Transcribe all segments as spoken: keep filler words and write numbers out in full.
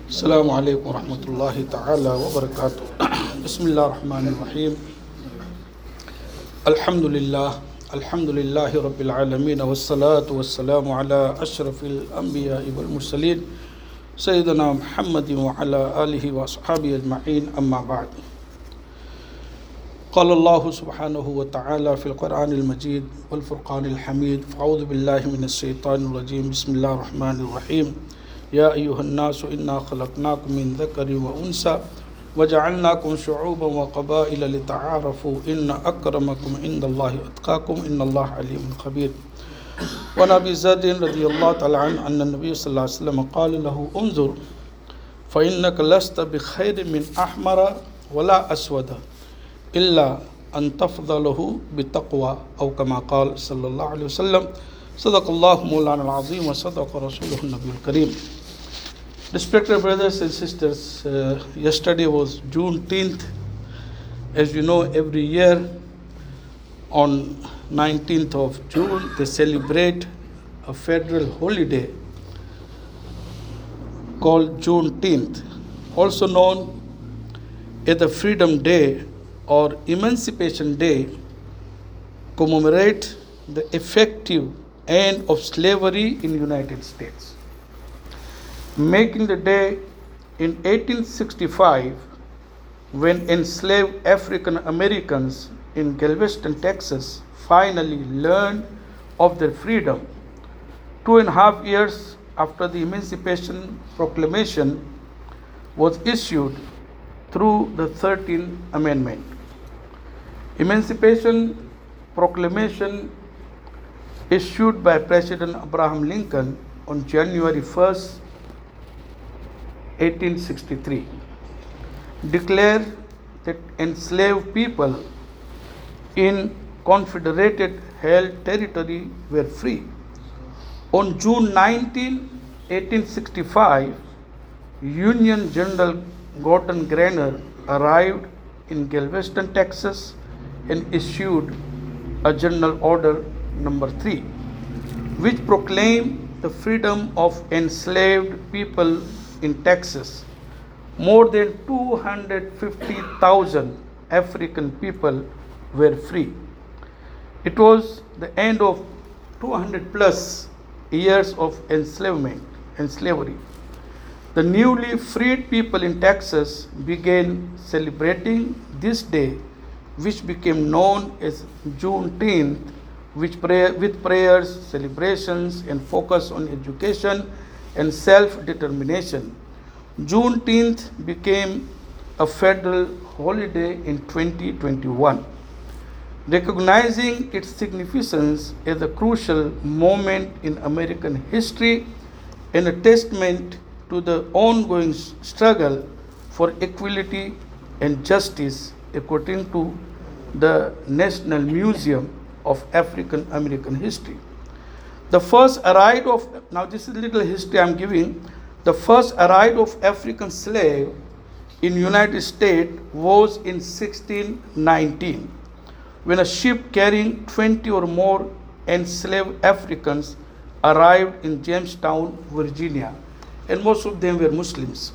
السلام عليكم ورحمة الله تعالى وبركاته. بسم الله الرحمن الرحيم. الحمد لله الحمد لله رب العالمين والصلاة والسلام على أشرف الأنبياء والمرسلين سيدنا محمد وعلى آله وأصحابه أجمعين. أما بعد، قال الله سبحانه وتعالى في القرآن المجيد والفرقان الحميد: فأعوذ بالله من الشيطان الرجيم. بسم الله الرحمن الرحيم. يا أيها الناس إنا خلقناكم من ذكر وأنثى وجعلناكم شعوبا وقبائل لتعارفوا إن أكرمكم عند الله أتقاكم إن الله عليم خبير. وعن أبي ذر رضي الله تعالى عنه أن النبي صلى الله عليه وسلم قال له: انظر فإنك لست بخير من أحمر ولا أسود إلا أن تفضله بتقوى، أو كما قال صلى الله عليه وسلم. صدق الله مولانا العظيم وصدق رسوله النبي الكريم. Respected brothers and sisters, uh, yesterday was Juneteenth. As you know, every year on nineteenth of June they celebrate a federal holiday called Juneteenth, also known as the Freedom Day or Emancipation Day, commemorate the effective end of slavery in the United States. Making the day in eighteen sixty-five, when enslaved African Americans in Galveston, Texas finally learned of their freedom. Two and a half years after the Emancipation Proclamation was issued through the thirteenth Amendment. Emancipation Proclamation issued by President Abraham Lincoln on January first, eighteen sixty-three, declared that enslaved people in Confederated held territory were free. On June nineteenth, eighteen sixty-five, Union General Gordon Granger arrived in Galveston, Texas, and issued a General Order number three, which proclaimed the freedom of enslaved people in Texas. More than two hundred fifty thousand African people were free. It was the end of two hundred plus years of enslavement and slavery. The newly freed people in Texas began celebrating this day, which became known as Juneteenth, which pray, with prayers, celebrations, and focus on education and self-determination. Juneteenth became a federal holiday in twenty twenty-one. Recognizing its significance as a crucial moment in American history and a testament to the ongoing struggle for equality and justice, according to the National Museum of African American History. The first arrival of, now this is little history I'm giving, the first arrival of African slave in United States was in sixteen nineteen, when a ship carrying twenty or more enslaved Africans arrived in Jamestown, Virginia, and most of them were Muslims.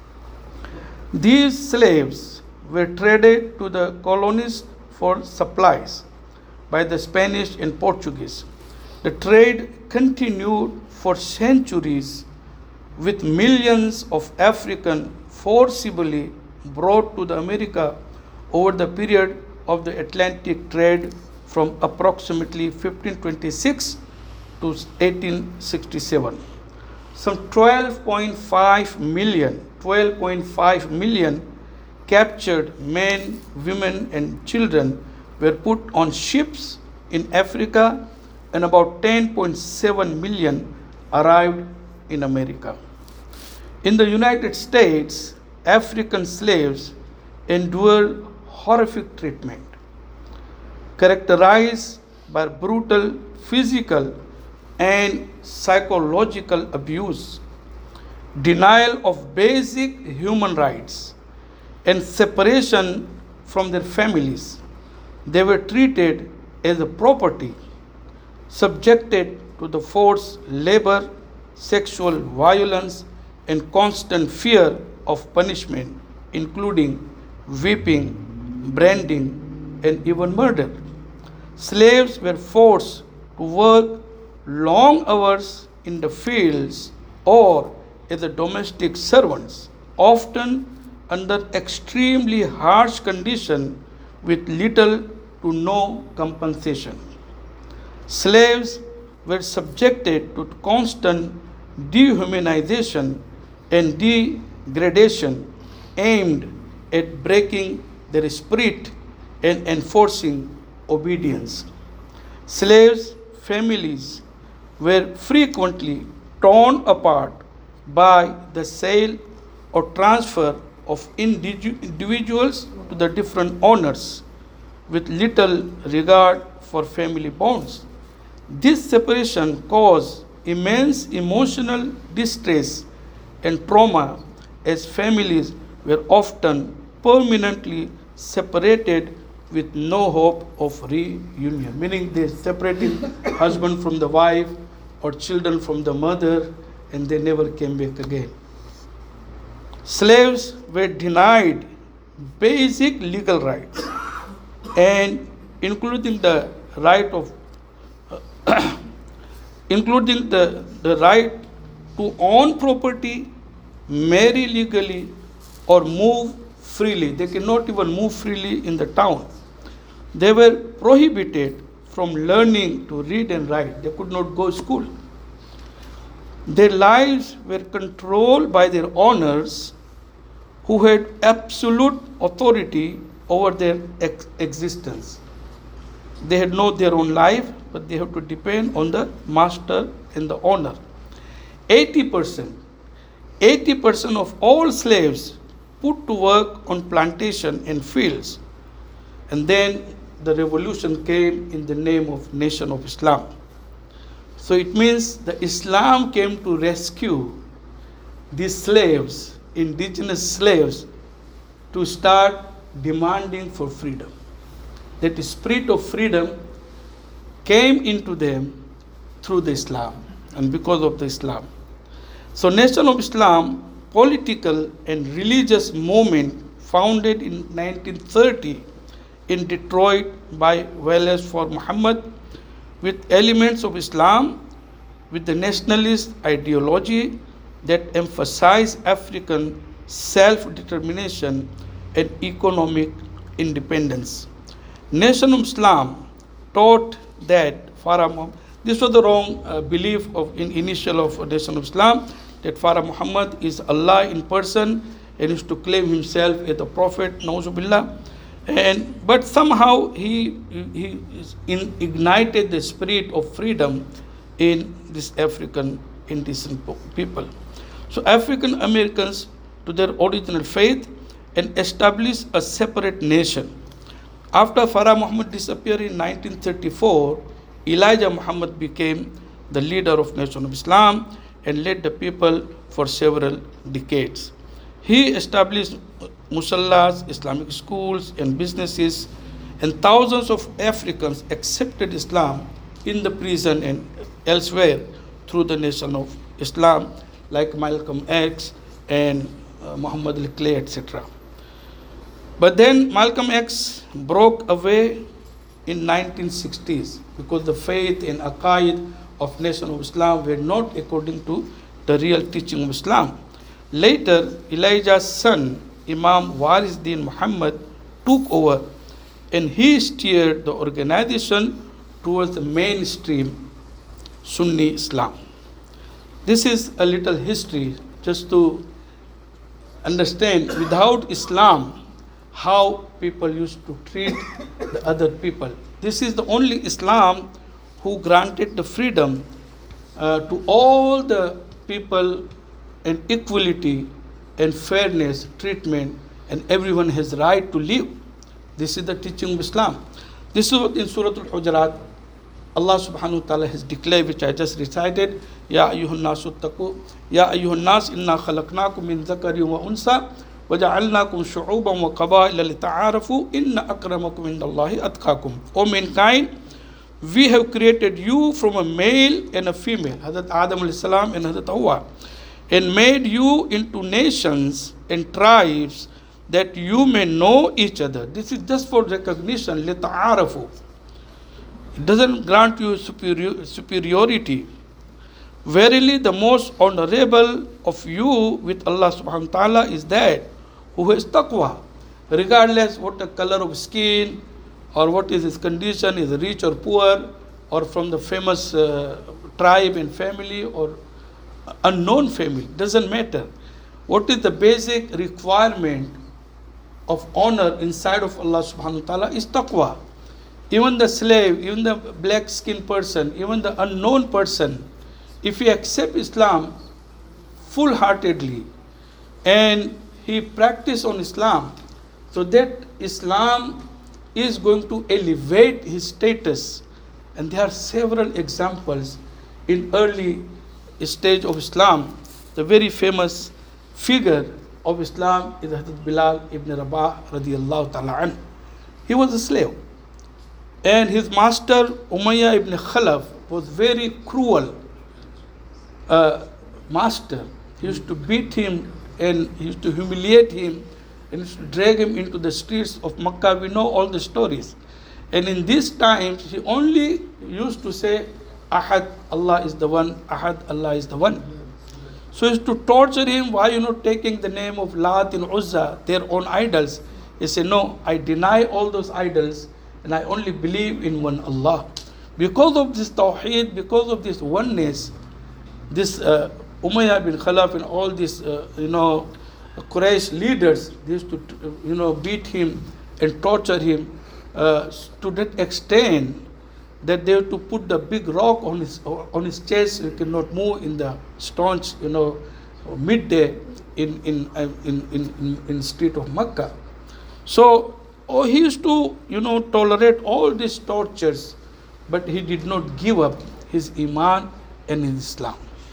These slaves were traded to the colonies for supplies by the Spanish and Portuguese. The trade continued for centuries, with millions of Africans forcibly brought to the America over the period of the Atlantic trade from approximately fifteen twenty-six to eighteen sixty-seven. Some twelve point five million, twelve point five million captured men, women, and children were put on ships in Africa, and about ten point seven million arrived in America. In the United States, African slaves endured horrific treatment, characterized by brutal physical and psychological abuse, denial of basic human rights, and separation from their families. They were treated as a property, subjected to the forced labor, sexual violence, and constant fear of punishment, including whipping, branding, and even murder. Slaves were forced to work long hours in the fields or as the domestic servants, often under extremely harsh conditions with little to no compensation. Slaves were subjected to constant dehumanization and degradation aimed at breaking their spirit and enforcing obedience. Slaves' families were frequently torn apart by the sale or transfer of individuals to the different owners with little regard for family bonds. This separation caused immense emotional distress and trauma as families were often permanently separated with no hope of reunion, meaning they separated husband from the wife or children from the mother, and they never came back again. Slaves were denied basic legal rights, and including the right of uh, including the, the right to own property, marry legally, or move freely. They cannot even move freely in the town. They were prohibited from learning to read and write. They could not go to school. Their lives were controlled by their owners, who had absolute authority over their ex- existence. They had not their own life, but they have to depend on the master and the owner. eighty percent, eighty percent of all slaves put to work on plantation and fields. And then the revolution came in the name of Nation of Islam. So it means the Islam came to rescue these slaves, indigenous slaves, to start demanding for freedom. That spirit of freedom came into them through the Islam and because of the Islam. So Nation of Islam, political and religious movement founded in nineteen thirty in Detroit by Wallace for Muhammad, with elements of Islam, with the nationalist ideology that emphasized African self-determination and economic independence. Nation of Islam taught that Farah Muhammad, this was the wrong uh, belief of in initial of Nation of Islam, that Farah Muhammad is Allah in person and is to claim himself as the Prophet, Nauzubillah. And but somehow he he is in, ignited the spirit of freedom in this African indigenous people. So African Americans to their original faith and established a separate nation. After Farah Muhammad disappeared in nineteen thirty-four, Elijah Muhammad became the leader of Nation of Islam and led the people for several decades. He established musallas, Islamic schools, and businesses, and thousands of Africans accepted Islam in the prison and elsewhere through the Nation of Islam, like Malcolm X and uh, Muhammad Ali Clay, et cetera. But then Malcolm X broke away in nineteen sixties because the faith and aqaid of Nation of Islam were not according to the real teaching of Islam. Later, Elijah's son, Imam Warisdin Muhammad, took over and he steered the organization towards the mainstream Sunni Islam. This is a little history just to understand without Islam how people used to treat the other people. This is the only Islam who granted the freedom uh, to all the people and equality and fairness, treatment, and everyone has right to live. This is the teaching of Islam. This is what in Surah Al-Hujurat, Allah subhanahu wa ta'ala has declared, which I just recited, Ya ayyuhun nasu taqu, Ya ayyuhun nas inna khalaqnakum min dhakari wa unsa, وَجَعَلْنَاكُمْ شُعُوبًا وَقَبَائِلَ لِتَعَارَفُوا إِنَّ أَكْرَمَكُمْ عِنْدَ اللَّهِ أَتْقَاكُمْ. O mankind, we have created you from a male and a female, Hazrat Adam alayhi salam and Hazrat Hawa, and made you into nations and tribes that you may know each other. This is just for recognition, لِتَعَارَفُوا. It doesn't grant you superior, superiority. Verily, the most honorable of you with Allah subhanahu wa ta'ala is that who has taqwa, regardless what the color of skin or what is his condition, is rich or poor, or from the famous uh, tribe and family or unknown family, doesn't matter. What is the basic requirement of honor inside of Allah subhanahu wa ta'ala is taqwa. Even the slave, even the black skinned person, even the unknown person, if he accepts Islam full heartedly and he practice on Islam, so that Islam is going to elevate his status. And there are several examples in early stage of Islam. The very famous figure of Islam is Hazrat Bilal ibn Rabah radiallahu ta'ala anhu. He was a slave. And his master Umayyah ibn Khalaf was very cruel uh, master. He used to beat him and he used to humiliate him and used to drag him into the streets of Makkah. We know all the stories. And in these times, he only used to say, Ahad, Allah is the one, Ahad, Allah is the one. So he used to torture him. Why you not taking the name of Lat and Uzza, their own idols? He said, no, I deny all those idols and I only believe in one Allah. Because of this tawheed, because of this oneness, this uh, Umayyah bin Khalaf and all these, uh, you know, Quraysh leaders, they used to, you know, beat him and torture him uh, to that extent that they have to put the big rock on his on his chest. He cannot move in the staunch, you know, midday in in uh, in, in in in street of Makkah. So, oh, he used to, you know, tolerate all these tortures, but he did not give up his iman and his Islam.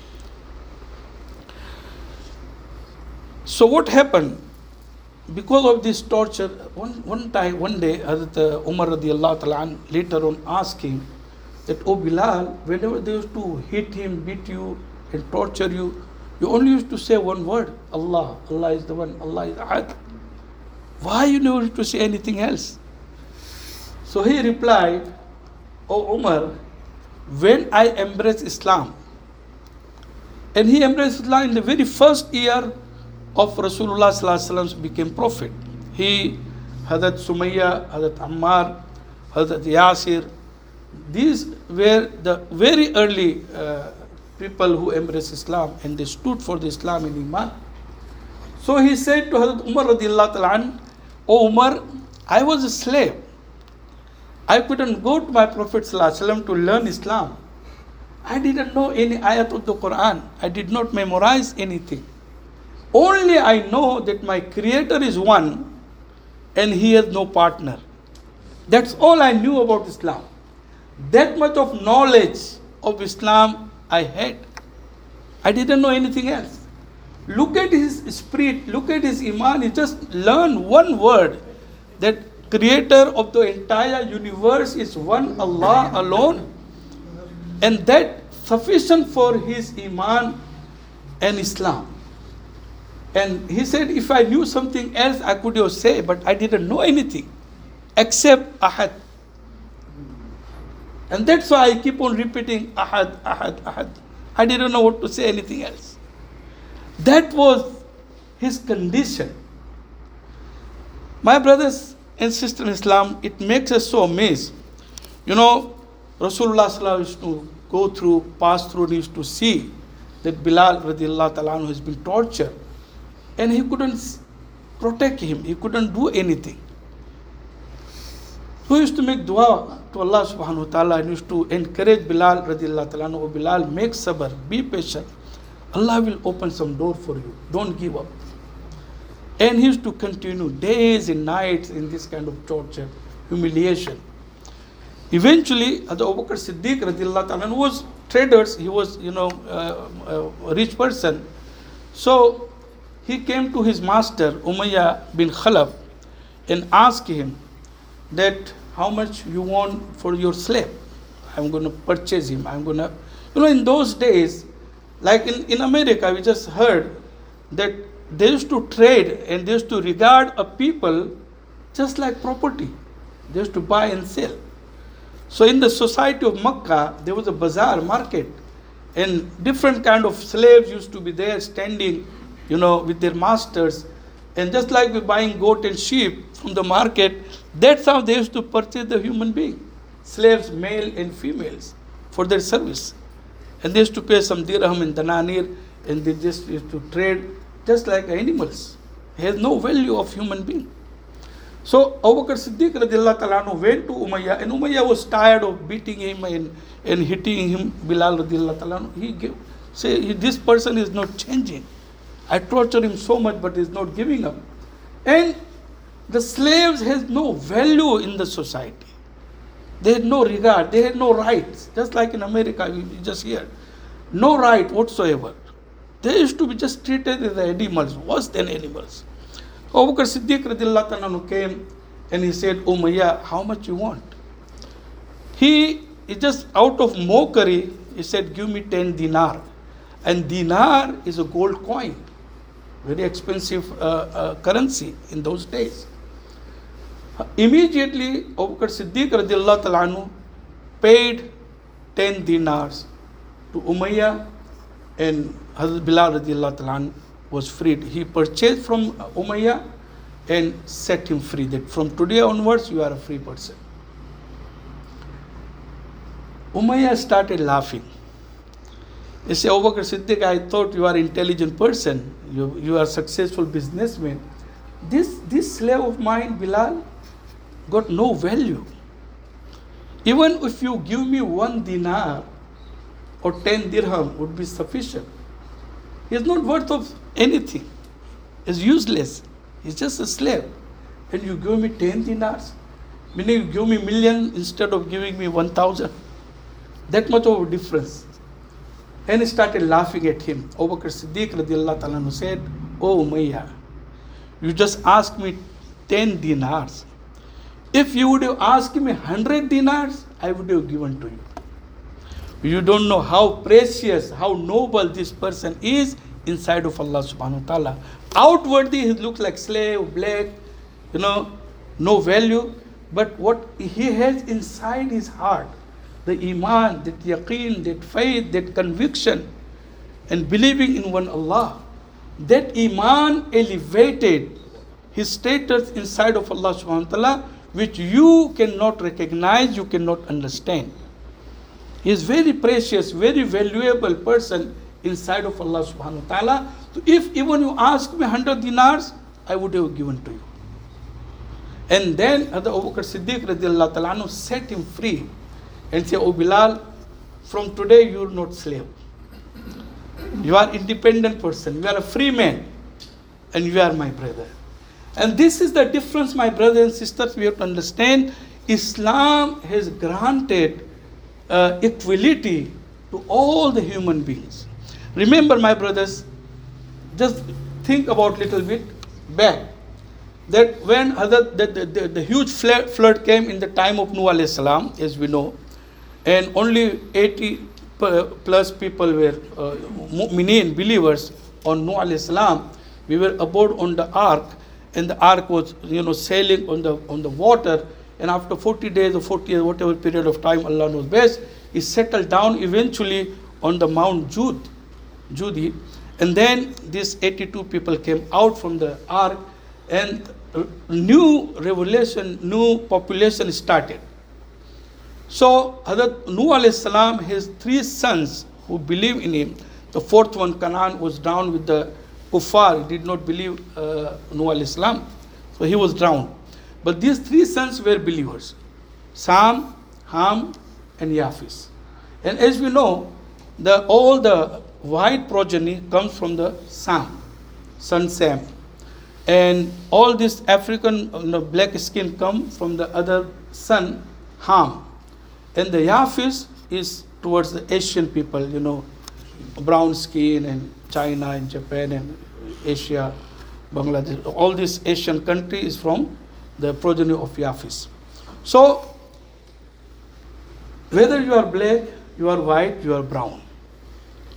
So what happened? Because of this torture, one, one time, one day, Hazrat Umar radiallahu ta'ala an, later on asked him that, oh Bilal, whenever they used to hit him, beat you and torture you, you only used to say one word, Allah, Allah is the one, Allah is Ahad. Why you never used to say anything else? So he replied, oh Umar, when I embraced Islam, and he embraced Islam in the very first year of Rasulullah sallallahu alaihi wasallam became prophet. He, Hazrat Sumayya, Hazrat Ammar, Hazrat Yasir, these were the very early uh, people who embraced Islam and they stood for the Islam and Iman. So he said to Hazrat Umar radiallahu ta'ala an, oh Umar, I was a slave. I couldn't go to my Prophet sallallahu alaihi wasallam to learn Islam. I didn't know any ayat of the Quran. I did not memorize anything. Only I know that my Creator is one and He has no partner. That's all I knew about Islam. That much of knowledge of Islam I had. I didn't know anything else. Look at his spirit, look at his iman. He just learned one word, that Creator of the entire universe is one Allah alone. And that sufficient for his iman and Islam. And he said, if I knew something else, I could have said, but I didn't know anything except Ahad. And that's why I keep on repeating Ahad, Ahad, Ahad. I didn't know what to say anything else. That was his condition. My brothers and sisters in Islam, it makes us so amazed. You know, Rasulullah sallallahu used to go through, pass through, and used to see that Bilal radiallahu ta'ala anhu has been tortured. And he couldn't protect him. He couldn't do anything. So he used to make dua to Allah subhanahu wa ta'ala and used to encourage Bilal radiallahu ta'ala anhu, oh Bilal, make sabr, be patient. Allah will open some door for you. Don't give up. And he used to continue days and nights in this kind of torture, humiliation. Eventually, Abu Bakr Siddiq radiallahu ta'ala anhu was traders. He was, you know, uh, a rich person. So he came to his master, Umayyah bin Khalaf, and asked him that how much you want for your slave. I'm going to purchase him. I'm going to, you know, in those days, Like in, in America, we just heard that they used to trade and they used to regard a people just like property. They used to buy and sell. So in the society of Makkah, there was a bazaar market, and different kind of slaves used to be there standing, you know, with their masters. And just like we're buying goat and sheep from the market, that's how they used to purchase the human being, slaves, male and females, for their service. And they used to pay some dirham and dananir, and they just used to trade just like animals. It has no value of human being. So Abu Bakr Siddiq radiallahu ta'ala anhu went to Umayyah, and Umayyah was tired of beating him and, and hitting him. Bilal radiallahu ta'ala anhu, he gave, say, this person is not changing. I torture him so much, but he's not giving up. And the slaves has no value in the society. They had no regard, they had no rights. Just like in America, you just hear. No right whatsoever. They used to be just treated as animals, worse than animals. Abu Bakr Siddiq radiallahu ta'ala came and he said, Umayyah, how much you want? He, he just out of mockery, he said, give me ten dinar. And dinar is a gold coin, very expensive uh, uh, currency in those days. Immediately, Abu Bakr Siddiq radiallahu ta'ala paid ten dinars to Umayyah, and Hazrat Bilal radiallahu ta'ala was freed. He purchased from Umayyah and set him free, that from today onwards you are a free person. Umayyah started laughing. He said, Abu Bakr Siddiq, I thought you are an intelligent person, you, you are a successful businessman. This, this slave of mine, Bilal, got no value. Even if you give me one dinar or ten dirham would be sufficient. He is not worth of anything. He's useless. He's just a slave. And you give me ten dinars, meaning you give me million instead of giving me one thousand. That much of a difference. And he started laughing at him. Abu Bakr Siddiq radiallahu ta'ala said, Oh Umayyah, you just asked me ten dinars. If you would have asked me one hundred dinars, I would have given to you. You don't know how precious, how noble this person is inside of Allah subhanahu wa ta'ala. Outwardly, he looks like slave, black, you know, no value. But what he has inside his heart, the iman, that yaqeen, that faith, that conviction, and believing in one Allah, that iman elevated his status inside of Allah subhanahu wa ta'ala, which you cannot recognize, you cannot understand. He is very precious, very valuable person inside of Allah subhanahu wa ta'ala. So if even you ask me one hundred dinars, I would have given to you. And then Abu Bakr Siddiq radiallahu ta'ala set him free and said, Oh Bilal, from today you are not slave. You are independent person, you are a free man, and you are my brother. And this is the difference, my brothers and sisters, we have to understand. Islam has granted uh, equality to all the human beings. Remember, my brothers, just think about little bit back, that when Hazrat, the, the, the, the huge flood, flood came in the time of Nuh alayhi salam, as we know, and only eighty plus people were uh, mu'mineen, believers on Nuh alayhi salam. We were aboard on the ark, and the ark was, you know, sailing on the on the water. And after forty days or forty years, whatever period of time Allah knows best, it settled down eventually on the Mount Jud, Judi. And then these eighty-two people came out from the ark, and new revelation, new population started. So Hazrat Nuh alayhi salam, his three sons who believed in him, the fourth one, Canaan, was drowned with the kuffar. He did not believe uh, Nuh alayhi salam, so he was drowned. But these three sons were believers: Sam, Ham, and Yafis. And as we know, the all the white progeny comes from the Sam, son Sam. And all this African, you know, black skin come from the other son, Ham. And the Yafis is towards the Asian people, you know, brown skin, and China and Japan and Asia, Bangladesh. All this Asian country is from the progeny of Yafis. So, whether you are black, you are white, you are brown,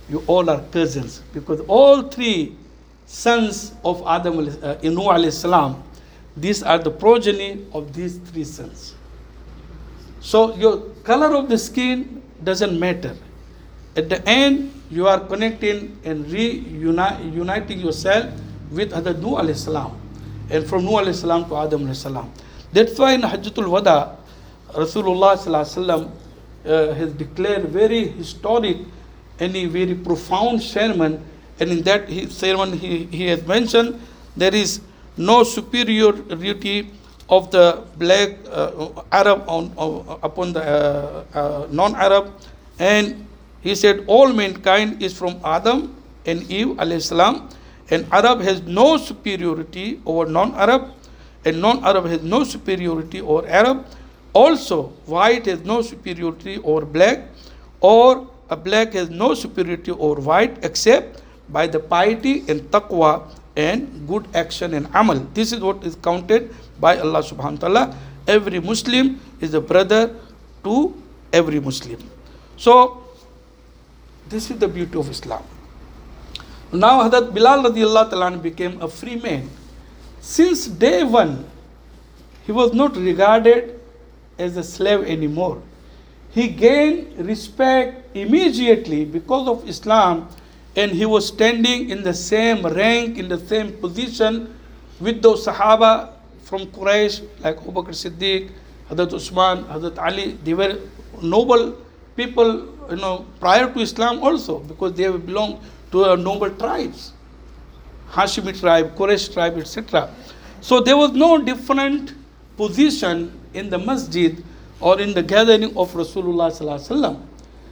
you all are cousins, because all three sons of Adam, uh, Nuh alayhi salam, these are the progeny of these three sons. So your color of the skin doesn't matter. At the end, you are connecting and reuniting yourself with Hazrat Nuh alayhi salam, and from Nuh alayhi salam to Adam alayhi salam. That's why in Hajjatul Wada, Rasulullah sallallahu alaihi wasallam uh, has declared very historic and a very profound sermon, and in that he, sermon he, he has mentioned there is no superiority of the black uh, Arab on, on, upon the uh, uh, non-Arab, and he said all mankind is from Adam and Eve alayhi salam, and Arab has no superiority over non-Arab, and non-Arab has no superiority over Arab. Also, white has no superiority over black, or a black has no superiority over white, except by the piety and taqwa and good action and amal. This is what is counted by Allah subhanahu wa ta'ala. Every Muslim is a brother to every Muslim. So, this is the beauty of Islam. Now, Hazrat Bilal radiallahu ta'ala became a free man. Since day one, he was not regarded as a slave anymore. He gained respect immediately because of Islam, and he was standing in the same rank, in the same position with those Sahaba from Quraysh, like Abu Bakr Siddiq, Hazrat Usman, Hazrat Ali. They were noble people, you know, prior to Islam also, because they belonged to a noble tribes, Hashimi tribe, Quraysh tribe, et cetera. So there was no different position in the masjid or in the gathering of Rasulullah sallallahu alaihi wasallam.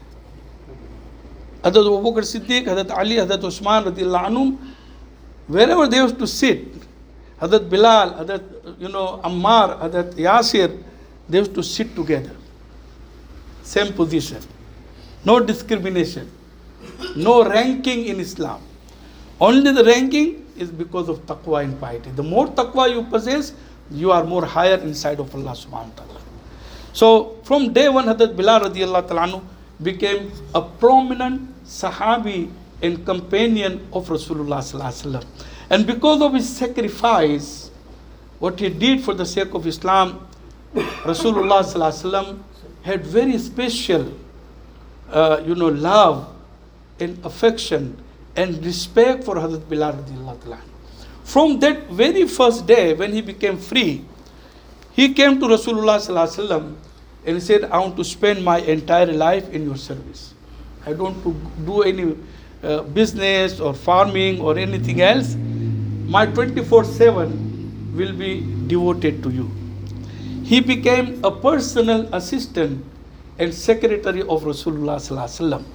Hazrat Abu Bakr Siddiq, Hazrat Ali, Hazrat Usman radiallahu anhum, wherever they used to sit, Hazrat Bilal, Hazrat, you know, Ammar, Hazrat Yasir, they used to sit together. Same position. No discrimination. No ranking in Islam. Only the ranking is because of taqwa and piety. The more taqwa you possess, you are more higher inside of Allah subhanahu wa ta'ala. So from day one, Hazrat Bilal radiallahu ta'ala became a prominent Sahabi and companion of Rasulullah sallallahu alaihi wasallam. And because of his sacrifice, what he did for the sake of Islam, Rasulullah sallallahu alaihi wasallam had very special, uh, you know, love and affection and respect for Hazrat Bilal radiallahu ta'ala. From that very first day when he became free, he came to Rasulullah sallallahu alaihi wasallam and said, I want to spend my entire life in your service. I don't want to do any uh, business or farming or anything else. My twenty-four seven will be devoted to you. He became a personal assistant and secretary of Rasulullah sallallahu alaihi wasallam.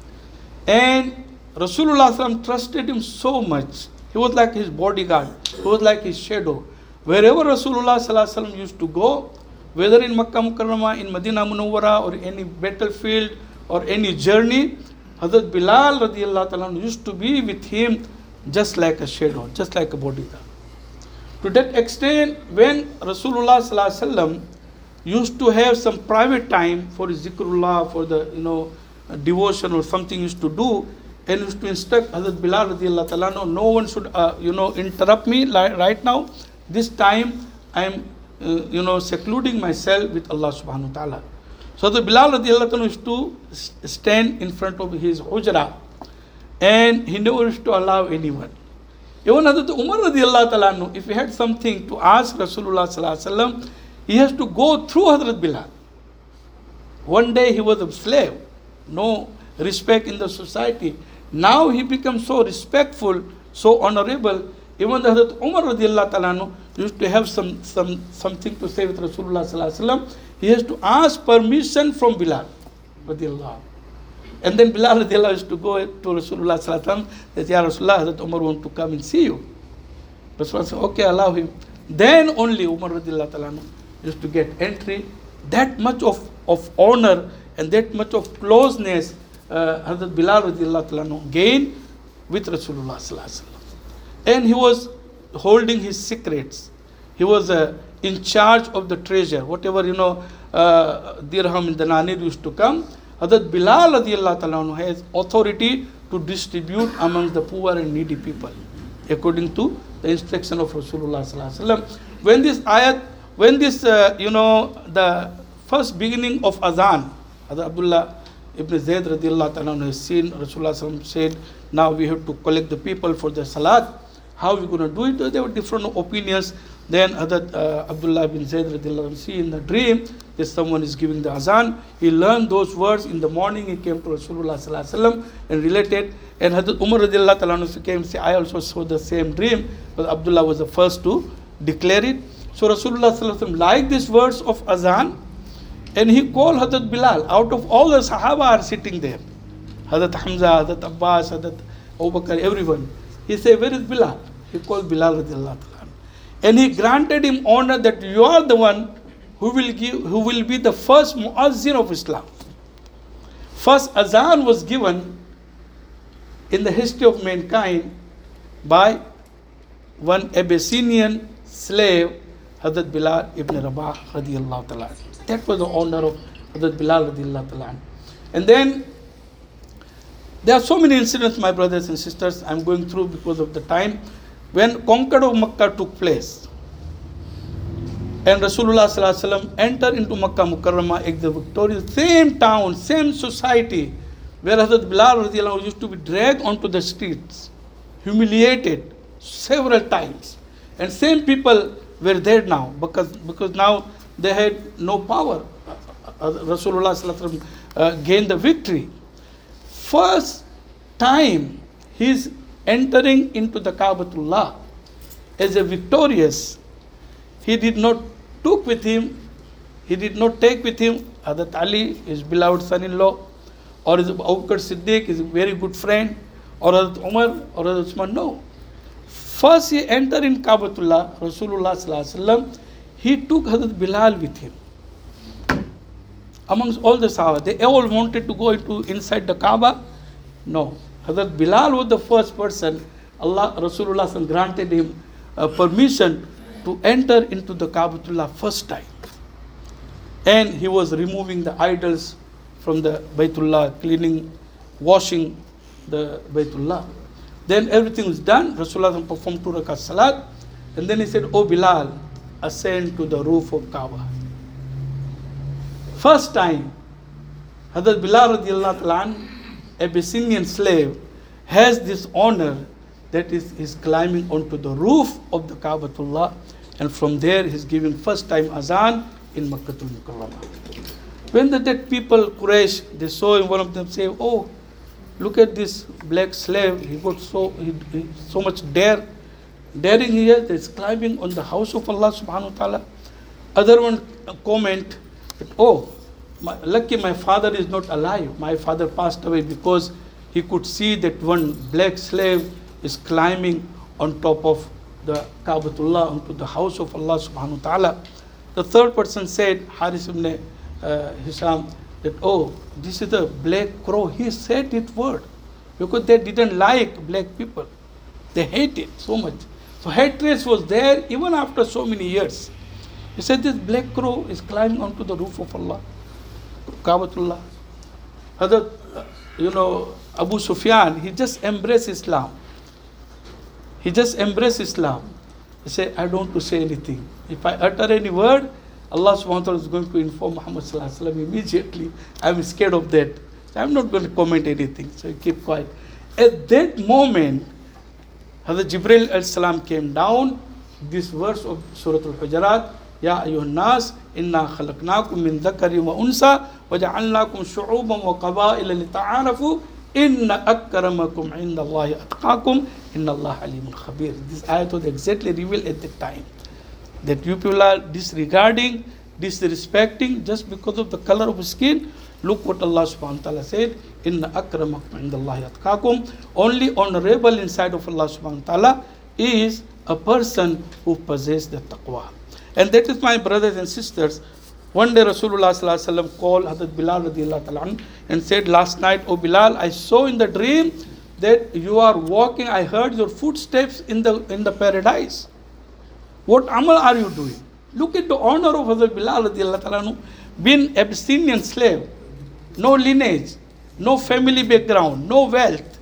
And Rasulullah sallallahu alaihi wasallam trusted him so much. He was like his bodyguard. He was like his shadow. Wherever Rasulullah sallallahu alaihi wasallam used to go, whether in Makkah Mukarramah, in Medina Munawwara, or any battlefield or any journey, Hazrat Bilal radiallahu ta'ala used to be with him just like a shadow, just like a bodyguard. To that extent, when Rasulullah sallallahu alaihi wasallam used to have some private time for his zikrullah, for the, you know, devotion or something used to do, and used to instruct Hazrat Bilal radiallahu ta'ala, no, no one should, uh, you know, interrupt me right now. This time I am, uh, you know, secluding myself with Allah subhanahu wa ta'ala. So the Bilal radiallahu ta'ala used to stand in front of his hujra, and he never used to allow anyone. Even Hazrat Umar radiallahu ta'ala, if he had something to ask Rasulullah sallallahu alaihi wasallam, he has to go through Hazrat Bilal. One day he was a slave, no respect in the society. Now he becomes so respectful, so honorable. Even the Hazrat Umar radiallahu ta'ala used to have some, some something to say with Rasulullah sallallahu alaihi wasallam. He has to ask permission from Bilal radiallahu. And then Bilal radiallahu used to go to Rasulullah sallallahu alaihi wasallam, that Ya Rasulullah, Hazrat Umar want to come and see you. Rasulullah said, okay, allow him. Then only Umar radiallahu ta'ala used to get entry. That much of, of honor and that much of closeness uh, Hazrat Bilal radiallahu ta'ala gained with Rasulullah sallallahu alaihi wasallam. And he was holding his secrets. He was uh, in charge of the treasure. Whatever, you know, uh, dirham and the nanir used to come, Hazrat Bilal radiallahu ta'ala has authority to distribute amongst the poor and needy people, according to the instruction of Rasulullah sallallahu alaihi wasallam. When this ayat, when this, uh, you know, the first beginning of Azan, Abdullah ibn Zayd radiallahu ta'ala has seen Rasulullah sallallahu alaihi wasallam said, now we have to collect the people for the salat. How are we going to do it? There were different opinions. Then Hazrat uh, Abdullah ibn Zayd radiallahu anhu see in the dream that someone is giving the azan. He learned those words in the morning. He came to Rasulullah sallallahu alaihi wasallam and related. And Hazrat Umar radiallahu ta'ala anhu came and said, I also saw the same dream. But Abdullah was the first to declare it. So Rasulullah sallallahu alaihi wasallam liked these words of azan. And he called Hazrat Bilal. Out of all the Sahaba are sitting there. Hazrat Hamza, Hazrat Abbas, Hazrat Abu Bakr, everyone. He said, where is Bilal? He called Bilal radiallahu ta'ala. And he granted him honor that you are the one who will give, who will be the first muazzin of Islam. First azan was given in the history of mankind by one Abyssinian slave, Hazrat Bilal ibn Rabah radiallahu ta'ala. That was the honor of Hazrat Bilal radiallahu ta'ala. And then there are so many incidents, my brothers and sisters, I'm going through because of the time. When conquer of Makkah took place, and Rasulullah sallallahu alaihi wasallam entered into Makkah Mukarramah, the victorious, same town, same society, where Hazrat Bilal radiallahu anhu used to be dragged onto the streets, humiliated several times, and same people were there now because because now they had no power. Rasulullah sallallahu alaihi wasallam uh, gained the victory. First time he's entering into the Kaabatullah as a victorious, he did not took with him, he did not take with him Hazrat Ali, his beloved son-in-law, or his Abu Bakr Siddiq, his very good friend, or Hazrat Umar, or Hazrat Usman. No. First he entered in Kaabatullah, Rasulullah sallallahu alaihi wasallam, he took Hazrat Bilal with him. Amongst all the Sahaba, they all wanted to go into inside the Kaaba. No. Hazrat Bilal was the first person, Allah, Rasulullah granted him uh, permission to enter into the Kaabatullah first time. And he was removing the idols from the Baytullah, cleaning, washing the Baytullah. Then everything was done. Rasulullah performed two rakat salat. And then he said, "O Bilal, ascend to the roof of Kaaba." First time, Hazrat Bilal radiallahu anhu, Abyssinian slave, has this honor that is, is climbing onto the roof of the Kaabatullah, and from there he's giving first time azan in Makkatul Mukarramah. When the dead people, Quraysh, they saw him, one of them say, "Oh, look at this black slave, he got so he, he, so much dare, daring here, that's climbing on the house of Allah subhanahu wa ta'ala." Other one comment that, "Oh, my, lucky my father is not alive. My father passed away because he could see that one black slave is climbing on top of the Kaabatullah, onto the house of Allah subhanahu wa ta'ala." The third person said, Haris ibn uh, Hisham, that, "Oh, this is the black crow." He said it word because they didn't like black people. They hated so much. So hatred was there even after so many years. He said this black crow is climbing onto the roof of Allah, Kaabatullah. Hazrat, you know, Abu Sufyan, he just embraced Islam. He just embraced Islam. He said, "I don't want to say anything. If I utter any word, Allah subhanahu wa ta'ala is going to inform Muhammad sallallahu alaihi wasallam immediately. I'm scared of that. So I'm not going to comment anything." So he kept quiet. At that moment, Hazrat Jibreel alayhi salam came down. This verse of Surah Al-Hujurat, "Ya ayyuhan nas, inna khalaqnakum min dhakarin wa unsa, wa ja'alnakum shu'uban wa qaba'ila lita'arafu, inna akramakum inda Allahi atqakum, inna Allah alimun khabir." This ayat was exactly revealed at that time. That you people are disregarding, disrespecting just because of the color of skin. Look what Allah subhanahu wa ta'ala said, "Inna akramakum inda Allahi atqakum." Only honorable inside of Allah subhanahu wa ta'ala is a person who possesses the taqwa. And that is, my brothers and sisters, one day Rasulullah sallallahu alaihi wasallam called Hazrat Bilal radiallahu ta'ala and said, "Last night, O Bilal, I saw in the dream that you are walking, I heard your footsteps in the in the paradise. What amal are you doing?" Look at the honor of Hazrat Bilal radiallahu ta'ala, being Abyssinian slave, no lineage, no family background, no wealth,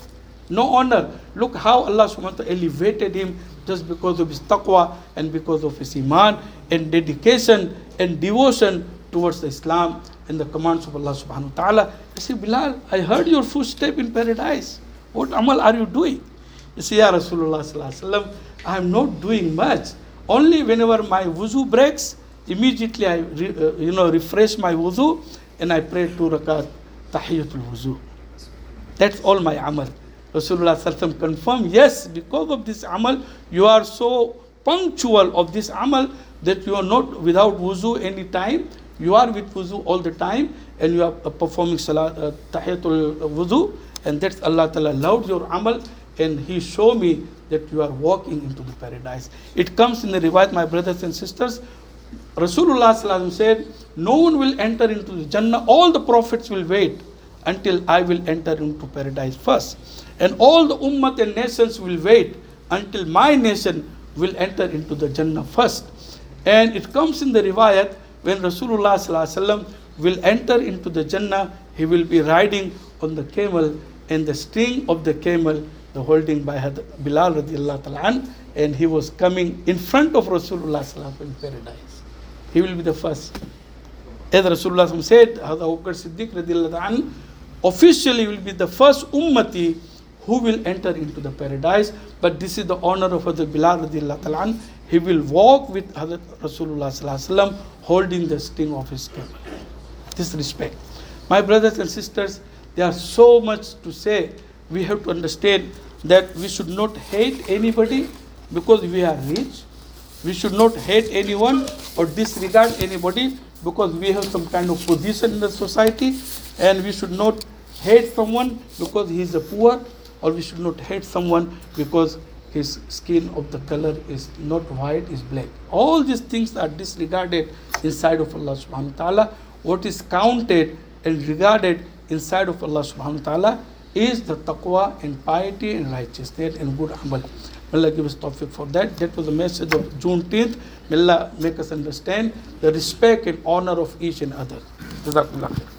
No honor. Look how Allah subhanahu wa ta'ala elevated him just because of his taqwa and because of his iman and dedication and devotion towards Islam and the commands of Allah subhanahu wa ta'ala. I say, Bilal, I heard your footstep in paradise. What amal are you doing? You say, Ya Rasulullah sallallahu alaihi wasallam, I am not doing much. Only whenever my wuzu breaks, immediately I re, uh, you know refresh my wuzu and I pray two rakat tahiyatul wuzu. That's all my amal. Rasulullah sallallahu alaihi wasallam confirmed, yes, because of this amal, you are so punctual of this amal that you are not without wuzu any time. You are with wuzu all the time and you are performing salat, uh, tahiyatul wuzu, and that's Allah Ta'ala allowed your amal and He showed me that you are walking into the paradise. It comes in the riwayat, my brothers and sisters. Rasulullah sallallahu alaihi wasallam said, no one will enter into the Jannah. All the prophets will wait until I will enter into paradise first. And all the ummah and nations will wait until my nation will enter into the Jannah first. And it comes in the riwayat, when Rasulullah sallallahu alaihi wasallam will enter into the Jannah, he will be riding on the camel, and the string of the camel, the holding by Bilal radiallahu ta'ala an, and he was coming in front of Rasulullah sallallahu alaihi wasallam in paradise. He will be the first. As Rasulullah sallallahu alaihi wasallam said, Abu Bakr Siddiq radiallahu ta'ala an officially will be the first ummati who will enter into the paradise. But this is the honor of Hazrat Bilal radiallahu ta'ala an. He will walk with Hazrat Rasulullah sallallahu alaihi wasallam holding the string of his camel. This respect. My brothers and sisters, there are so much to say. We have to understand that we should not hate anybody because we are rich. We should not hate anyone or disregard anybody because we have some kind of position in the society. And we should not hate someone because he is a poor, or we should not hate someone because his skin of the color is not white, is black. All these things are disregarded inside of Allah subhanahu wa ta'ala. What is counted and regarded inside of Allah subhanahu wa ta'ala is the taqwa and piety and righteousness and good amal. May Allah give us tawfiq for that. That was the message of Juneteenth. May Allah make us understand the respect and honor of each and other. Jazakumullah khair.